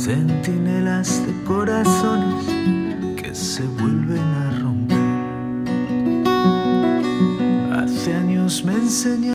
centinelas de corazones que se vuelven a romper. Hace años me enseñaron